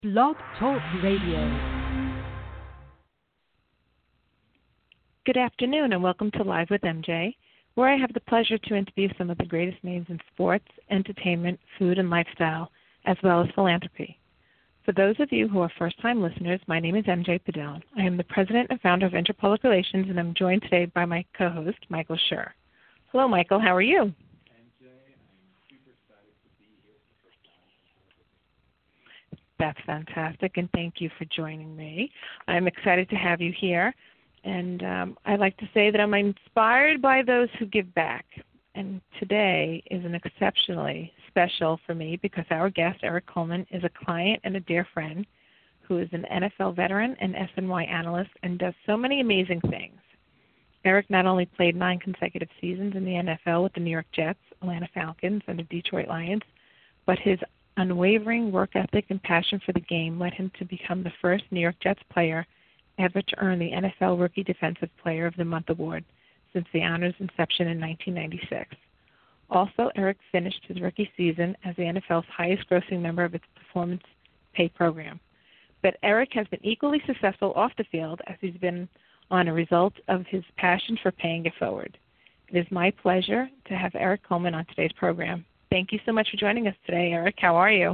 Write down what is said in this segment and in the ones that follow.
Blog Talk Radio. Good afternoon and welcome to Live with MJ, where I have the pleasure to interview some of the greatest names in sports, entertainment, food, and lifestyle, as well as philanthropy. For those of you who are first-time listeners, my name is MJ Padone. I am the president and founder of Interpublic Relations, and I'm joined today by my co-host, Michael Schur. Hello, Michael. How are you? That's fantastic, and thank you for joining me. I'm excited to have you here, and I like to say that I'm inspired by those who give back. And today is an exceptionally special for me because our guest, Eric Coleman, is a client and a dear friend who is an NFL veteran and SNY analyst and does so many amazing things. Eric not only played 9 consecutive seasons in the NFL with the New York Jets, Atlanta Falcons, and the Detroit Lions, but his unwavering work ethic and passion for the game led him to become the first New York Jets player ever to earn the NFL Rookie Defensive Player of the Month award since the honor's inception in 1996. Also, Eric finished his rookie season as the NFL's highest-grossing member of its performance pay program. But Eric has been equally successful off the field as he's been on a result of his passion for paying it forward. It is my pleasure to have Eric Coleman on today's program. Thank you so much for joining us today, Eric. How are you?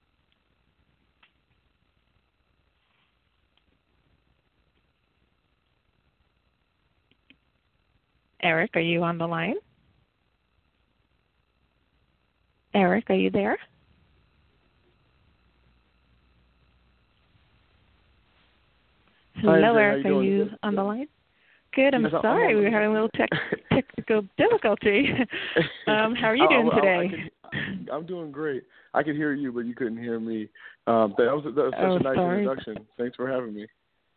Eric, are you on the line? Eric, are you there? Hello, Eric. Are you on the line? Good. I'm sorry. We were having a little technical difficulty. How are you doing today? I'm doing great. I could hear you, but you couldn't hear me. That was such a nice introduction. Thanks for having me.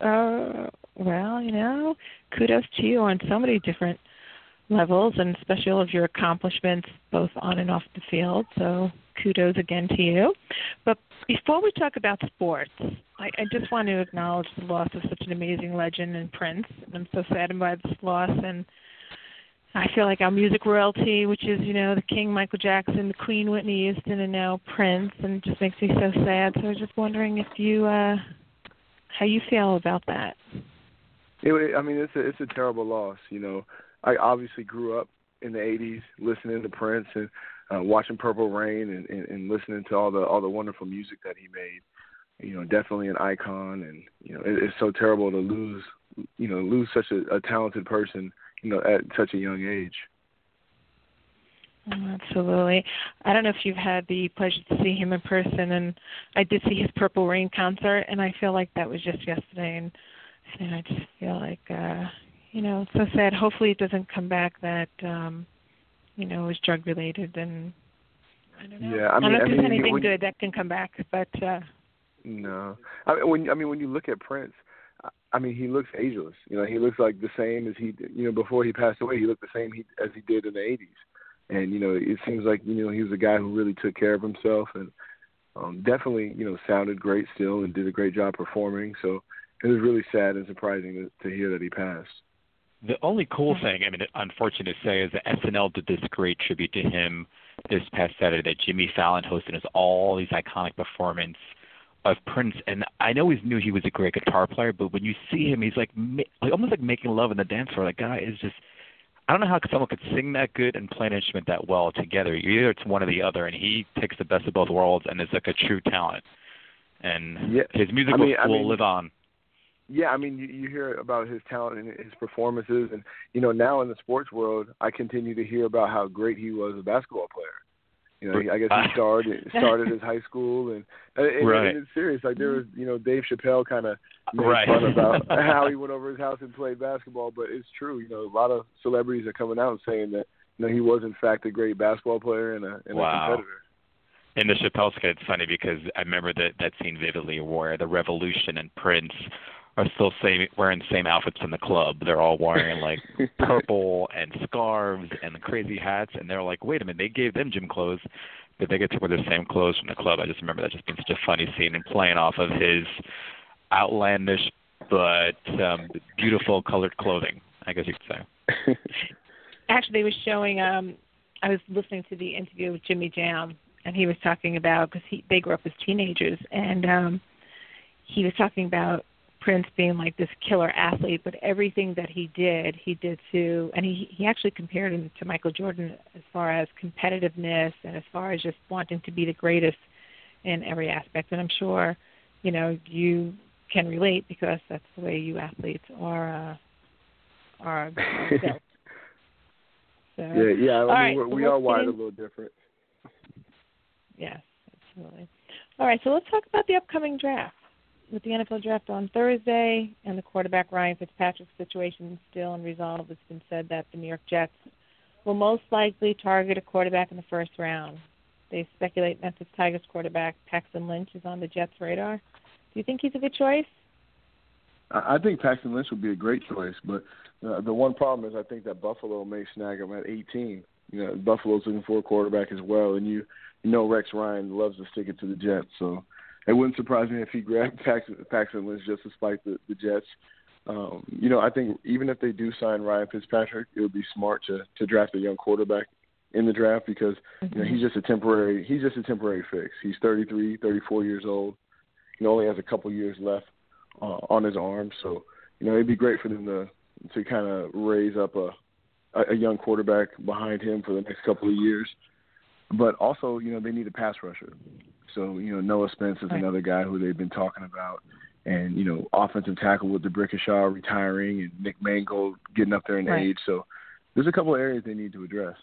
Well, kudos to you on so many different levels, and especially all of your accomplishments both on and off the field. So kudos again to you. But before we talk about sports, I just want to acknowledge the loss of such an amazing legend in Prince. And I'm so saddened by this loss. And I feel like our music royalty, which is, the King Michael Jackson, the Queen Whitney Houston, and now Prince, and it just makes me so sad. So I was just wondering if you, how you feel about that. It's a terrible loss. I obviously grew up in the '80s listening to Prince and watching Purple Rain and listening to all the wonderful music that he made. Definitely an icon, and it's so terrible to lose such a talented person, at such a young age. Absolutely. I don't know if you've had the pleasure to see him in person, and I did see his Purple Rain concert, and I feel like that was just yesterday, and I just feel like, it's so sad. Hopefully it doesn't come back that, it was drug-related, and I don't know. Yeah, I don't know if there's anything good that can come back, but... No. When you look at Prince, he looks ageless. He looks like the same as he did, before he passed away. He looked the same as he did in the 80s. And, it seems like, he was a guy who really took care of himself and definitely, sounded great still and did a great job performing. So it was really sad and surprising to hear that he passed. The only cool thing, unfortunate to say, is that SNL did this great tribute to him this past Saturday that Jimmy Fallon hosted us all these iconic performances of Prince. And I know knew he was a great guitar player, but when you see him, he's like almost like making love in the dance floor. That guy is just, I don't know how someone could sing that good and play an instrument that well together. Either it's one or the other, and he takes the best of both worlds and is like a true talent. And his music will live on. Yeah, you hear about his talent and his performances, and now in the sports world, I continue to hear about how great he was a basketball player. I guess he started his high school, and it's serious. Like there was, Dave Chappelle kind of made fun about how he went over his house and played basketball, but it's true. A lot of celebrities are coming out and saying that he was in fact a great basketball player and a competitor. In the Chappelle skit, it's funny because I remember that scene vividly where the Revolution and Prince are still wearing the same outfits in the club. They're all wearing like purple and scarves and the crazy hats, and they're like, wait a minute, they gave them gym clothes, but they get to wear the same clothes from the club. I just remember that just being such a funny scene and playing off of his outlandish but beautiful colored clothing, I guess you could say. Actually, they were showing, I was listening to the interview with Jimmy Jam, and he was talking about, because they grew up as teenagers, and he was talking about Prince being like this killer athlete, but everything that he did to, and he actually compared him to Michael Jordan as far as competitiveness and as far as just wanting to be the greatest in every aspect. And I'm sure, you can relate because that's the way you athletes are built. So, yeah. I mean, we are wired a little different. Yes, absolutely. All right, so let's talk about the upcoming draft. With the NFL draft on Thursday and the quarterback Ryan Fitzpatrick situation still unresolved, it's been said that the New York Jets will most likely target a quarterback in the first round. They speculate Memphis Tigers quarterback Paxton Lynch is on the Jets' radar. Do you think he's a good choice? I think Paxton Lynch would be a great choice, but the one problem is I think that Buffalo may snag him at 18. Buffalo's looking for a quarterback as well, and Rex Ryan loves to stick it to the Jets, so it wouldn't surprise me if he grabbed Paxton Lynch just to spite the Jets. I think even if they do sign Ryan Fitzpatrick, it would be smart to draft a young quarterback in the draft because he's just a temporary fix. He's 33, 34 years old. He only has a couple years left on his arm, so it'd be great for them to kind of raise up a young quarterback behind him for the next couple of years. But also, they need a pass rusher. So, Noah Spence is another guy who they've been talking about. And, offensive tackle with DeBrickashaw retiring and Nick Mangold getting up there in age. So there's a couple of areas they need to address.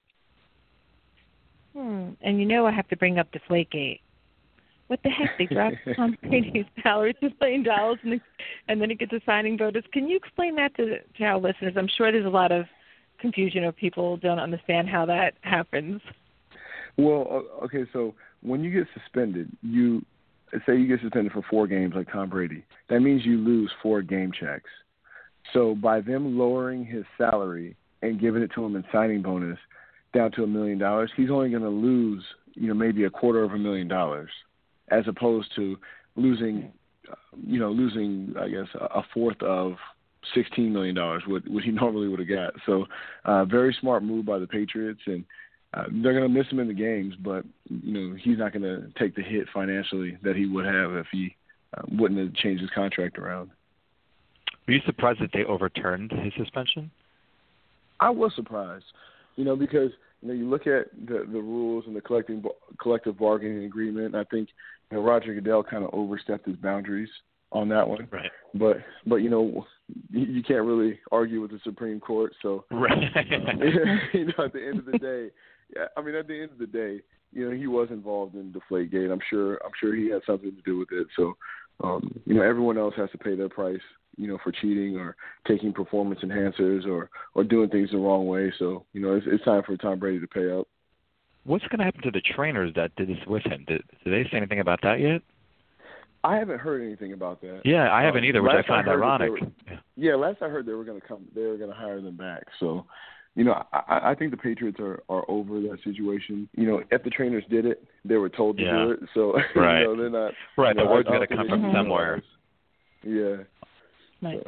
And I have to bring up Deflategate. What the heck? They dropped Tom Brady's salary $2 million and then he gets a signing bonus. Can you explain that to our listeners? I'm sure there's a lot of confusion or people don't understand how that happens. Well, okay, so when you get suspended, say you get suspended for 4 games like Tom Brady, that means you lose 4 game checks. So by them lowering his salary and giving it to him in signing bonus down to $1 million, he's only going to lose, maybe $250,000 as opposed to losing, I guess, a fourth of $16 million, what he normally would have got. So very smart move by the Patriots, and they're going to miss him in the games, but, he's not going to take the hit financially that he would have if he wouldn't have changed his contract around. Were you surprised that they overturned his suspension? I was surprised, because, you look at the rules and the collective bargaining agreement, and I think, Roger Goodell kind of overstepped his boundaries on that one. Right. But you can't really argue with the Supreme Court, so right. at the end of the day, he was involved in Deflategate. I'm sure he had something to do with it. So, everyone else has to pay their price, for cheating or taking performance enhancers or doing things the wrong way. So, it's time for Tom Brady to pay up. What's going to happen to the trainers that did this with him? Did they say anything about that yet? I haven't heard anything about that. Yeah, I haven't either, which I find ironic. Last I heard they were going to come. They were going to hire them back. So, I think the Patriots are over that situation. If the trainers did it, they were told to do it. So, right. They're not. Right, the word's got to come from somewhere. Yeah. Right.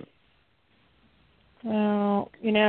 Well,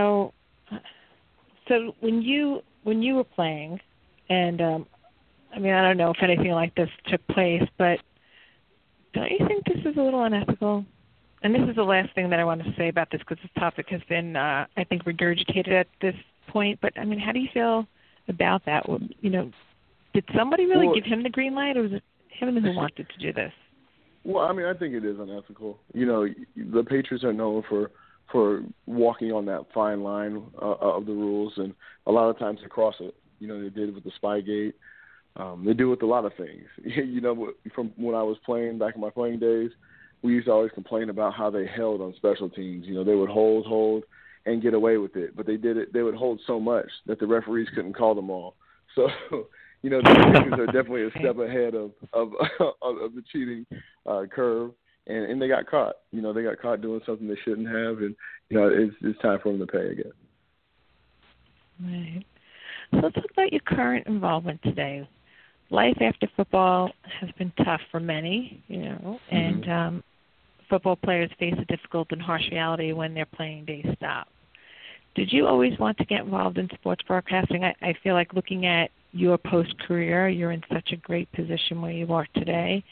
so when you were playing, and I don't know if anything like this took place, but don't you think this is a little unethical? And this is the last thing that I want to say about this because this topic has been, I think, regurgitated at this point. But, how do you feel about that? Did somebody really give him the green light, or was it him who wanted to do this? Well, I think it is unethical. The Patriots are known for walking on that fine line of the rules, and a lot of times they cross it. They did it with the Spygate. They do it with a lot of things. From when I was playing back in my playing days, we used to always complain about how they held on special teams. They would hold, and get away with it. But they did it. They would hold so much that the referees couldn't call them all. So, the Patriots are definitely a step ahead of the cheating curve. And they got caught. They got caught doing something they shouldn't have. And, it's time for them to pay again. Right. So let's talk about your current involvement today. Life after football has been tough for many, and football players face a difficult and harsh reality when their playing days stop. Did you always want to get involved in sports broadcasting? I feel like looking at your post-career, you're in such a great position where you are today.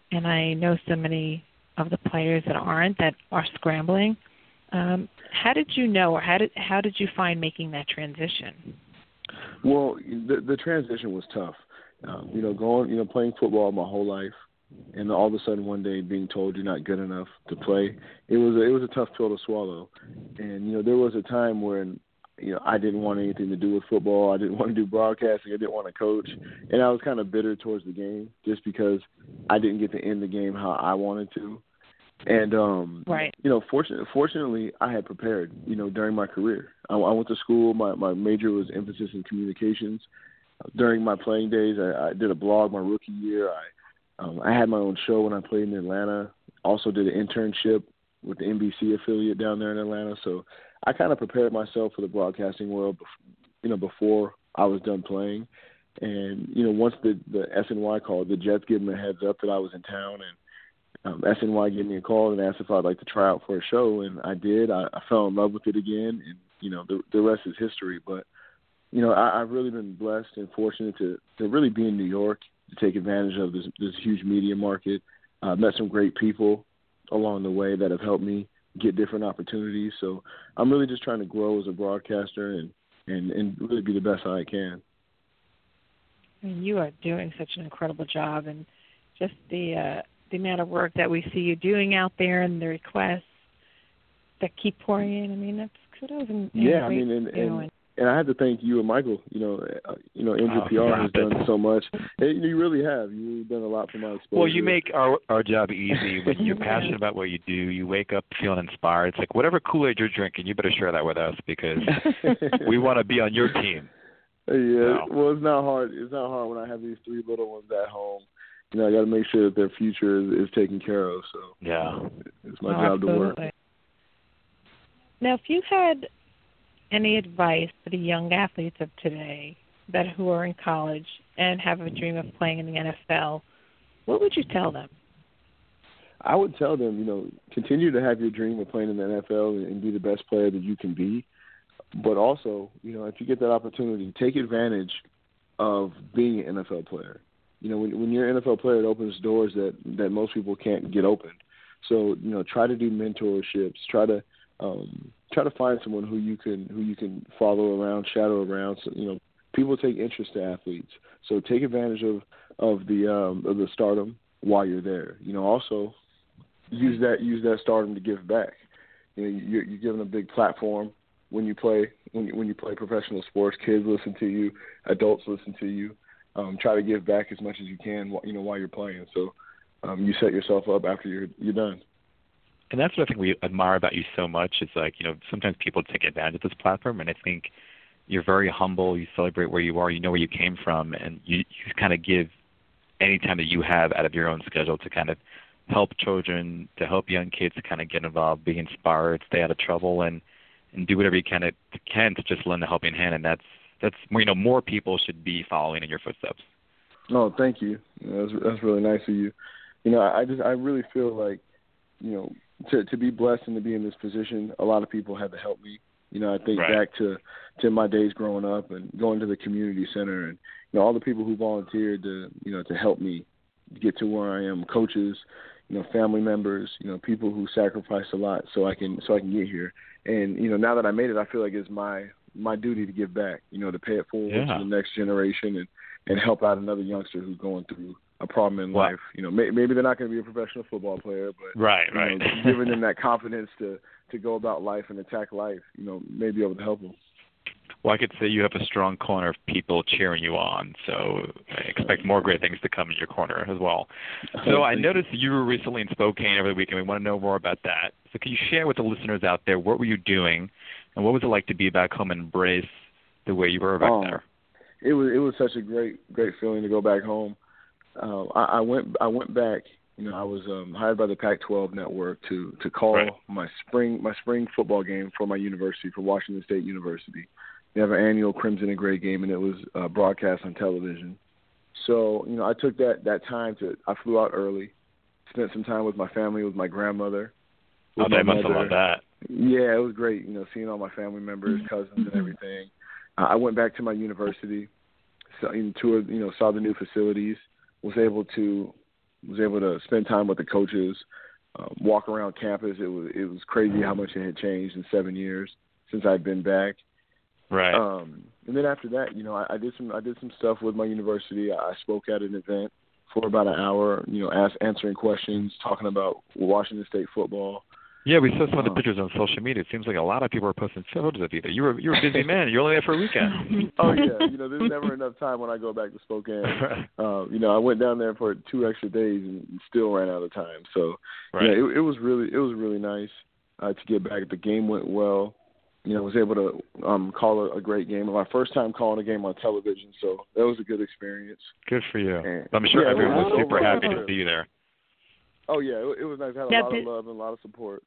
and I know so many of the players that are scrambling. How did you know, or how did you find making that transition? Well, the transition was tough. Playing football my whole life, and all of a sudden one day being told you're not good enough to play, it was a tough pill to swallow. And there was a time when I didn't want anything to do with football. I didn't want to do broadcasting. I didn't want to coach, and I was kind of bitter towards the game just because I didn't get to end the game how I wanted to. And right. Fortunately, I had prepared. During my career, I went to school. My major was emphasis in communications. During my playing days, I did a blog my rookie year. I had my own show when I played in Atlanta. Also did an internship with the NBC affiliate down there in Atlanta. So I kind of prepared myself for the broadcasting world, before I was done playing. And once the SNY called, the Jets gave me a heads up that I was in town, and SNY gave me a call and asked if I'd like to try out for a show, and I did. I fell in love with it again, and the rest is history. But I've really been blessed and fortunate to really be in New York, to take advantage of this huge media market. I've met some great people along the way that have helped me get different opportunities. So I'm really just trying to grow as a broadcaster and really be the best I can. And you are doing such an incredible job, and just the amount of work that we see you doing out there, and the requests that keep pouring in. I mean, that's kudos. And I have to thank you and Michael. NJPR has done so much. You really have. You've done a lot for my exposure. Well, you make our job easy. When you're passionate about what you do, you wake up feeling inspired. It's like whatever Kool-Aid you're drinking, you better share that with us because we want to be on your team. Yeah. So. Well, it's not hard. It's not hard when I have these 3 little ones at home. I got to make sure that their future is taken care of. So yeah, it's my job to work. Now, if you had any advice for the young athletes of today who are in college and have a dream of playing in the NFL, what would you tell them? I would tell them, continue to have your dream of playing in the NFL and be the best player that you can be. But also, if you get that opportunity, take advantage of being an NFL player. When you're an NFL player, it opens doors that most people can't get opened. So, try to do mentorships. Try to find someone who you can follow around, shadow around. So, people take interest to athletes. So take advantage of the stardom while you're there. Also use that stardom to give back. You're given a big platform when you play professional sports. Kids listen to you, adults listen to you. Try to give back as much as you can, while you're playing. So you set yourself up after you're done. And that's what I think we admire about you so much. Is like, sometimes people take advantage of this platform, and I think you're very humble. You celebrate where you are. You know where you came from, and you kind of give any time that you have out of your own schedule to kind of help children, to help young kids to kind of get involved, be inspired, stay out of trouble, and do whatever you can to just lend a helping hand. And that's more people should be following in your footsteps. Oh, thank you. That's really nice of you. I really feel like, to be blessed and to be in this position, a lot of people had to help me. I think back to my days growing up and going to the community center and, all the people who volunteered to help me get to where I am, coaches, family members, people who sacrificed a lot so I can get here. And, now that I made it, I feel like it's my duty to give back, to pay it forward to the next generation and help out another youngster who's going through a problem in life. Maybe they're not going to be a professional football player, but giving them that confidence to go about life and attack life, may be able to help them. Well, I could say you have a strong corner of people cheering you on, so I expect more great things to come in your corner as well. So I noticed you were recently in Spokane over the weekend. We want to know more about that. So can you share with the listeners out there, what were you doing, and what was it like to be back home and embrace the way you were back there? It was such a great feeling to go back home. I went back. I was hired by the Pac-12 network to call my spring football game for my university, for Washington State University. They have an annual Crimson and Gray game, and it was broadcast on television. So, I took that time I flew out early, spent some time with my family, with my grandmother. Oh, they must have loved that. Yeah, it was great, seeing all my family members, cousins, and everything. I went back to my university, toured, saw the new facilities, was able to was able to spend time with the coaches, walk around campus. It was crazy how much it had changed in 7 years since I'd been back. Right. And then after that, I did some stuff with my university. I spoke at an event for about an hour, answering questions, talking about Washington State football. Yeah, we saw some of the pictures on social media. It seems like a lot of people are posting photos of you there. You're a busy man. You're only there for a weekend. Oh yeah, there's never enough time when I go back to Spokane. I went down there for 2 extra days and still ran out of time. So right. it was really nice to get back. The game went well. I was able to call a great game. My first time calling a game on television, so that was a good experience. Good for you. And, I'm sure everyone was super happy to see you there. Oh yeah, it was nice. I had a lot of love and a lot of support.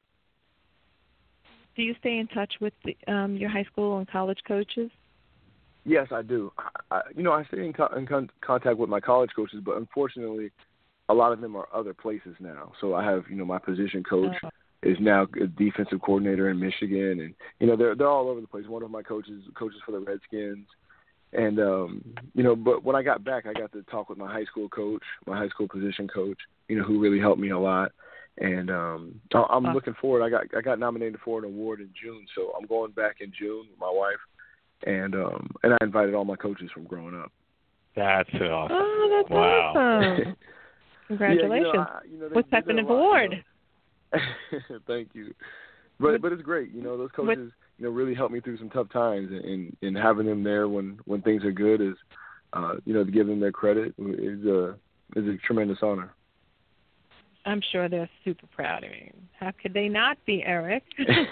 Do you stay in touch with your high school and college coaches? Yes, I do. I stay in contact with my college coaches, but unfortunately, a lot of them are other places now. So I have, my position coach is now a defensive coordinator in Michigan, and they're all over the place. One of my coaches for the Redskins, and but when I got back, I got to talk with my high school coach, my high school position coach, who really helped me a lot. And I'm looking forward. I got nominated for an award in June, so I'm going back in June with my wife, and I invited all my coaches from growing up. That's awesome. Oh, that's wow. Awesome. Congratulations. Yeah, what type of award? Thank you. But it's great. Those coaches really helped me through some tough times, and having them there when things are good is to give them their credit is a tremendous honor. I'm sure they're super proud of you. How could they not be, Eric?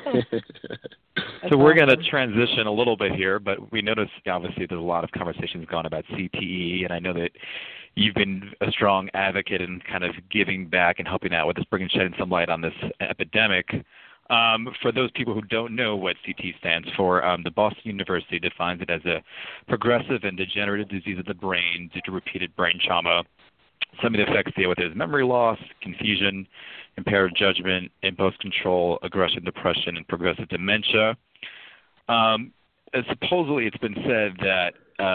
So we're going to transition a little bit here, but we noticed obviously there's a lot of conversations going about CTE, and I know that you've been a strong advocate in kind of giving back and helping out with this, shedding some light on this epidemic. For those people who don't know what CTE stands for, the Boston University defines it as a progressive and degenerative disease of the brain due to repeated brain trauma. Some of the effects deal with is memory loss, confusion, impaired judgment, impulse control, aggression, depression, and progressive dementia. Supposedly, it's been said that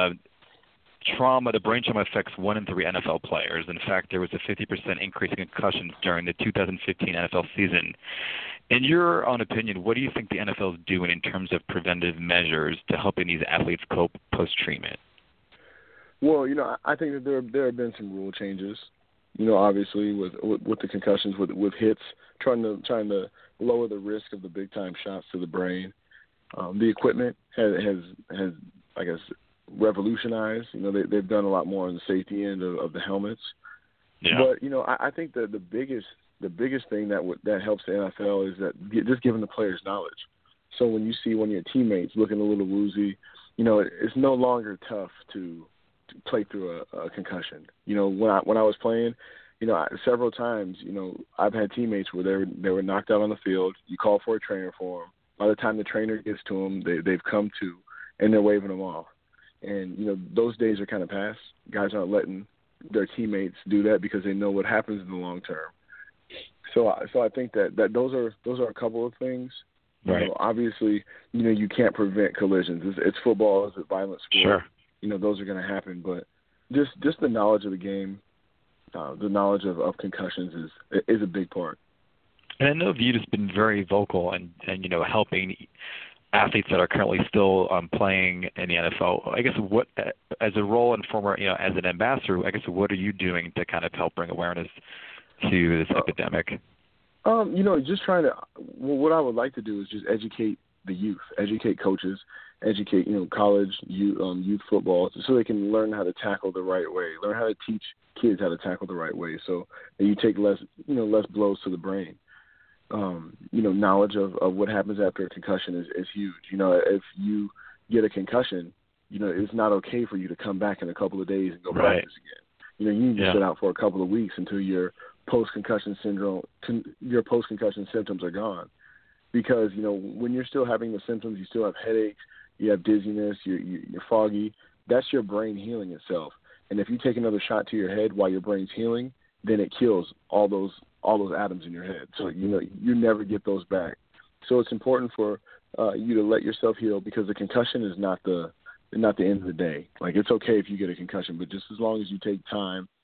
the brain trauma affects 1 in 3 NFL players. In fact, there was a 50% increase in concussions during the 2015 NFL season. In your own opinion, what do you think the NFL is doing in terms of preventive measures to helping these athletes cope post-treatment? Well, I think that there have been some rule changes. Obviously with the concussions, with hits, trying to lower the risk of the big time shots to the brain. The equipment has I guess revolutionized. They've done a lot more on the safety end of the helmets. Yeah. But I think that the biggest thing that helps the NFL is that just giving the players knowledge. So when you see one of your teammates looking a little woozy, it's no longer tough to play through a concussion. When I was playing, several times, I've had teammates where they were knocked out on the field. You call for a trainer for them. By the time the trainer gets to them, they've come to, and they're waving them off. And those days are kind of past. Guys aren't letting their teammates do that because they know what happens in the long term. So I think that those are a couple of things. Right. Obviously, you can't prevent collisions. It's football. It's a violent sport. Sure. Those are going to happen, but just the knowledge of the game, the knowledge of concussions is a big part. And I know Vita has been very vocal and helping athletes that are currently still playing in the NFL. I guess what, as a role and former, as an ambassador, I guess what are you doing to kind of help bring awareness to this epidemic? Just trying to. Well, what I would like to do is just educate the youth, educate coaches, educate college youth football, so they can learn how to tackle the right way, learn how to teach kids how to tackle the right way, so that you take less blows to the brain. Knowledge of what happens after a concussion is huge. If you get a concussion, it's not okay for you to come back in a couple of days and go practice again. You need to sit out for a couple of weeks until your post-concussion symptoms are gone. Because, when you're still having the symptoms, you still have headaches, you have dizziness, you're foggy, that's your brain healing itself. And if you take another shot to your head while your brain's healing, then it kills all those atoms in your head. So, you never get those back. So it's important for you to let yourself heal, because the concussion is not the end of the day. Like, it's okay if you get a concussion, but just as long as you take time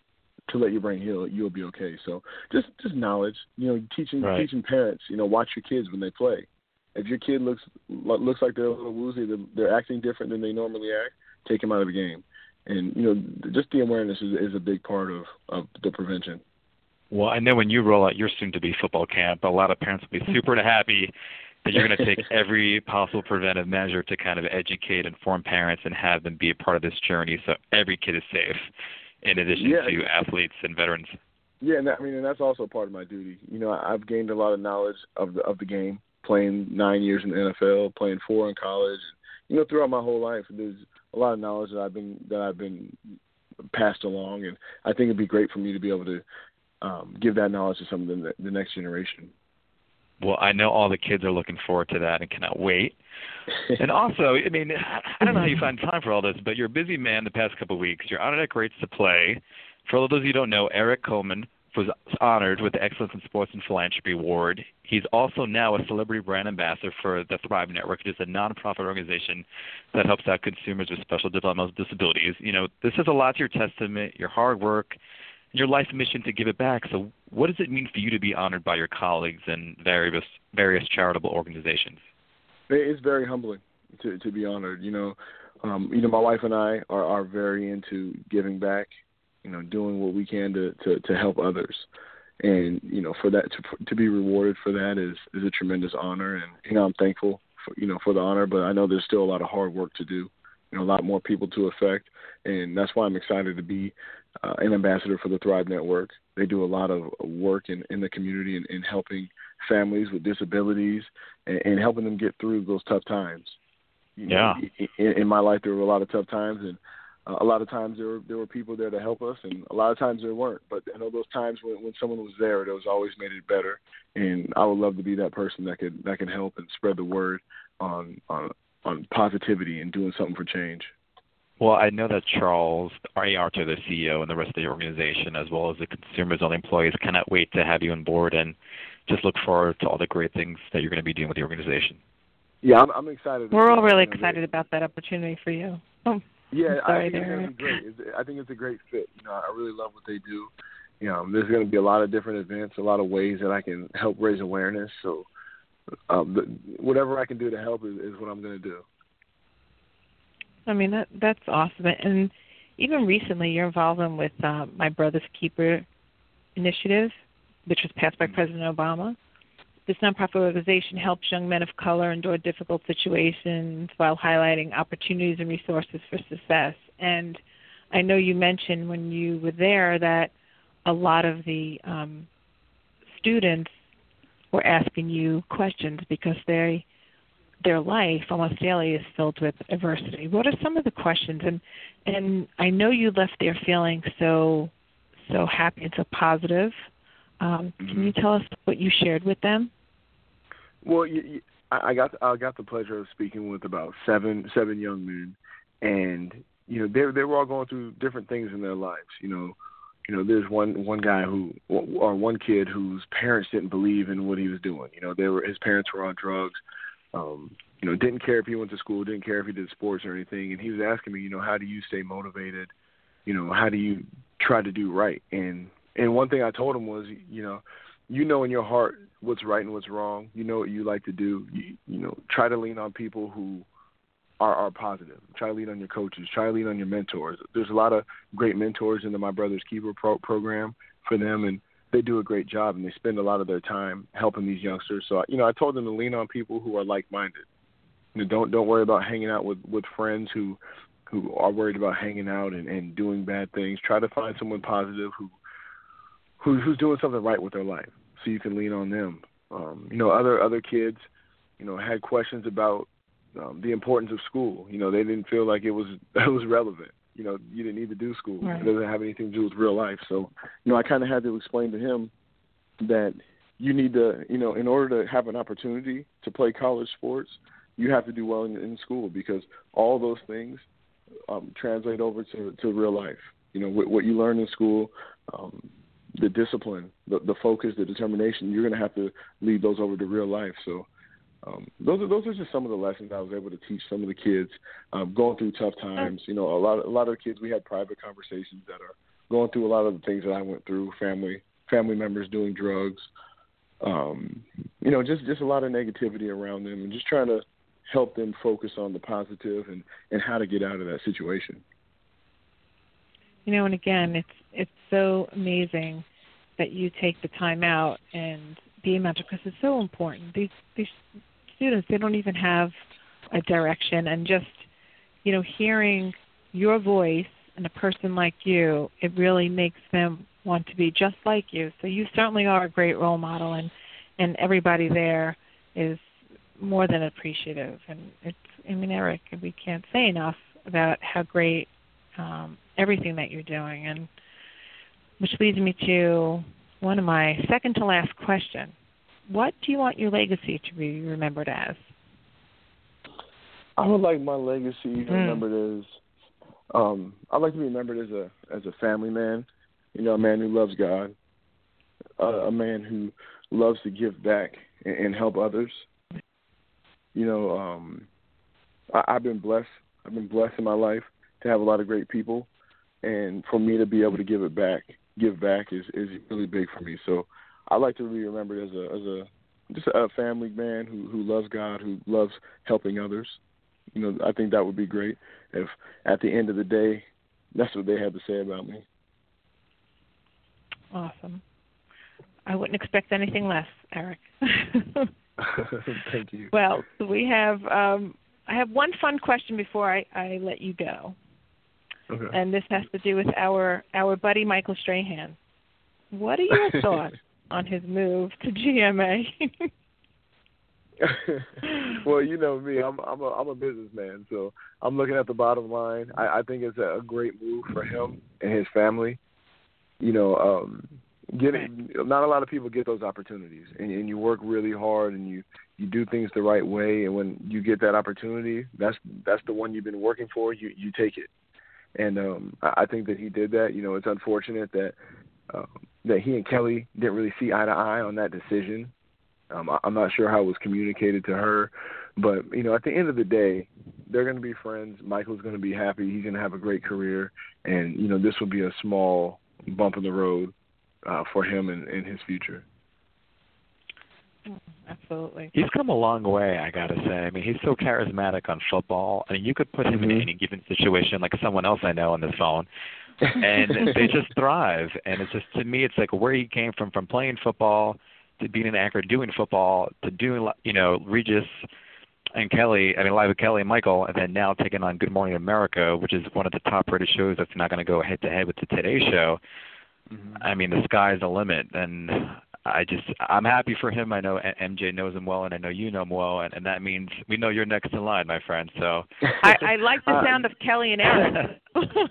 to let your brain heal, you'll be okay. So just knowledge, teaching parents, watch your kids when they play. If your kid looks like they're a little woozy, they're acting different than they normally act, take them out of the game. And, just the awareness is a big part of the prevention. Well, I know when you roll out your soon-to-be football camp, a lot of parents will be super happy that you're going to take every possible preventive measure to kind of educate, inform parents, and have them be a part of this journey so every kid is safe, in addition to athletes and veterans. Yeah, and that's also part of my duty. I've gained a lot of knowledge of the game, playing 9 years in the NFL, playing 4 in college. Throughout my whole life, there's a lot of knowledge that I've been passed along, and I think it'd be great for me to be able to give that knowledge to some of the next generation. Well, I know all the kids are looking forward to that and cannot wait. And also, I don't know how you find time for all this, but you're a busy man the past couple of weeks. You're honored at Greats to Play. For all of those of you who don't know, Eric Coleman was honored with the Excellence in Sports and Philanthropy Award. He's also now a celebrity brand ambassador for the Thrive Network, which is a nonprofit organization that helps out consumers with special developmental disabilities. This is a lot to your testament, your hard work, your life's mission to give it back. So what does it mean for you to be honored by your colleagues and various charitable organizations? It's very humbling to be honored. My wife and I are very into giving back, doing what we can to help others. And, for that, to be rewarded for that is a tremendous honor. And, I'm thankful for the honor, but I know there's still a lot of hard work to do, a lot more people to affect. And that's why I'm excited to be an ambassador for the Thrive Network. They do a lot of work in the community in helping families with disabilities and helping them get through those tough times. In my life, there were a lot of tough times, and a lot of times there were people there to help us, and a lot of times there weren't. But I know those times when someone was there, it was always made it better. And I would love to be that person that can help and spread the word on positivity and doing something for change. Well, I know that Charles Ariarto, the CEO, and the rest of the organization, as well as the consumers and the employees, cannot wait to have you on board and just look forward to all the great things that you're going to be doing with the organization. Yeah, I'm excited. We're all really excited about that opportunity for you. I think it's going to be great. I think it's a great fit. I really love what they do. There's going to be a lot of different events, a lot of ways that I can help raise awareness. So whatever I can do to help is what I'm going to do. That's awesome. And even recently, your involvement with My Brother's Keeper initiative, which was passed by President Obama. This nonprofit organization helps young men of color endure difficult situations while highlighting opportunities and resources for success. And I know you mentioned when you were there that a lot of the students were asking you questions because their life almost daily is filled with adversity. What are some of the questions? And I know you left there feeling so happy and so positive. Can you tell us what you shared with them? Well, I got the pleasure of speaking with about seven young men, and they were all going through different things in their lives. There's one guy one kid whose parents didn't believe in what he was doing. His parents were on drugs. Didn't care if he went to school, didn't care if he did sports or anything, and he was asking me, how do you stay motivated? How do you try to do right? And one thing I told him was, in your heart what's right and what's wrong. You know what you like to do. Try to lean on people who are positive. Try to lean on your coaches. Try to lean on your mentors. There's a lot of great mentors in the My Brother's Keeper program for them, and they do a great job, and they spend a lot of their time helping these youngsters. So, I told them to lean on people who are like-minded. Don't worry about hanging out with friends who are worried about hanging out and doing bad things. Try to find someone positive who's doing something right with their life, so you can lean on them. Other kids, had questions about the importance of school. They didn't feel like it was relevant. You didn't need to do school. Right. It doesn't have anything to do with real life. So, I kind of had to explain to him that you need to, in order to have an opportunity to play college sports, you have to do well in school, because all those things translate over to real life. What you learn in school, the discipline, the focus, the determination, you're going to have to lead those over to real life. So those are just some of the lessons I was able to teach some of the kids going through tough times. A lot of kids, we had private conversations that going through a lot of the things that I went through, family members doing drugs, just a lot of negativity around them, and just trying to help them focus on the positive and how to get out of that situation. And again, it's so amazing that you take the time out and be a mentor, because it's so important. These students, they don't even have a direction, and just hearing your voice and a person like you, it really makes them want to be just like you. So you certainly are a great role model, and everybody there is more than appreciative. And Eric, we can't say enough about how great everything that you're doing, and which leads me to one of my second to last question. What do you want your legacy to be remembered as? I would like my legacy remembered as I'd like to be remembered as a family man, a man who loves God, a man who loves to give back and help others. I've been blessed. I've been blessed in my life to have a lot of great people, and for me to be able to give back is really big for me. So I like to be remembered as just a family man who loves God, who loves helping others. I think that would be great if at the end of the day, that's what they had to say about me. Awesome. I wouldn't expect anything less, Eric. Thank you. Well, we have I have one fun question before I let you go. Okay. And this has to do with our buddy Michael Strahan. What are your thoughts on his move to GMA? Well, you know me, I'm a businessman, so I'm looking at the bottom line. I think it's a great move for him and his family. Not a lot of people get those opportunities, and you work really hard and you do things the right way, and when you get that opportunity, that's the one you've been working for. You take it, and I think that he did that. It's unfortunate that he and Kelly didn't really see eye to eye on that decision. I'm not sure how it was communicated to her, but, at the end of the day, they're going to be friends. Michael's going to be happy. He's going to have a great career, and, this will be a small bump in the road for him and his future. Absolutely. He's come a long way, I got to say. I mean, he's so charismatic on football. I mean, you could put him in any given situation, like someone else I know on the phone, and they just thrive. And it's just, to me, it's like where he came from playing football to being an anchor, doing football, to doing, Regis and Kelly, Live with Kelly and Michael, and then now taking on Good Morning America, which is one of the top-rated shows that's not going to go head-to-head with the Today Show. Mm-hmm. I mean, the sky's the limit, and I'm happy for him. I know MJ knows him well, and I know you know him well, and that means we know you're next in line, my friend. So I like the sound of Kelly and Eric.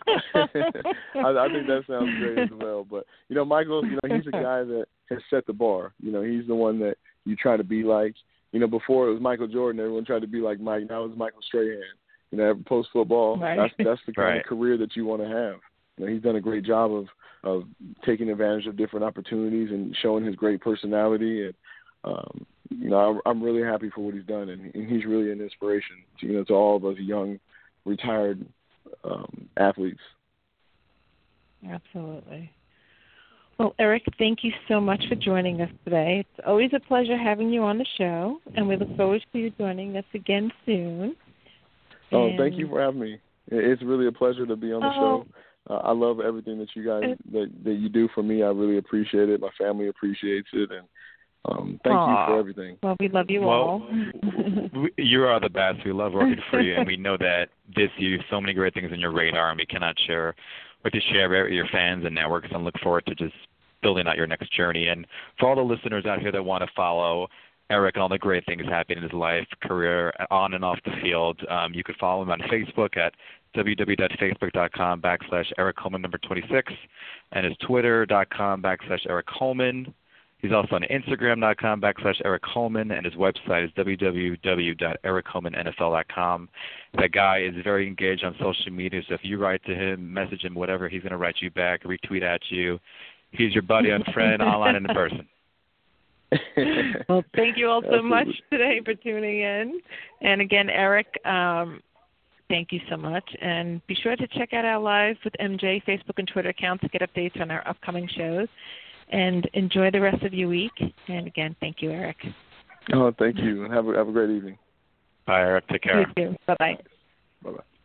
I think that sounds great as well. But Michael, he's a guy that has set the bar. He's the one that you try to be like. Before it was Michael Jordan, everyone tried to be like Mike. Now it's Michael Strahan. Post football, right. That's the kind of career that you want to have. He's done a great job of taking advantage of different opportunities and showing his great personality. And I'm really happy for what he's done, and he's really an inspiration to all of us young, retired athletes. Absolutely. Well, Eric, thank you so much for joining us today. It's always a pleasure having you on the show, and we look forward to you joining us again soon. Oh, thank you for having me. It's really a pleasure to be on the show. I love everything that you guys that you do for me. I really appreciate it. My family appreciates it, and thank you for everything. Well, we love you all. You are the best. We love working for you, and we know that this year so many great things in your radar, and we cannot share with your fans and networks, and look forward to just building out your next journey. And for all the listeners out here that want to follow Eric and all the great things happening in his life, career, on and off the field, you could follow him on Facebook at www.facebook.com/Eric Coleman 26, and his Twitter.com/Eric Coleman. He's also on Instagram.com/Eric Coleman, and his website is www.ericcolemannfl.com. That guy is very engaged on social media, so if you write to him, message him, whatever, he's going to write you back, retweet at you. He's your buddy and friend, online and in person. Well, thank you all so much today for tuning in. And again, Eric, thank you so much. And be sure to check out our Live with MJ Facebook and Twitter accounts to get updates on our upcoming shows. And enjoy the rest of your week. And again, thank you, Eric. Oh, thank you. Have a great evening. Bye, Eric. Take care. You too. Bye-bye. Bye-bye.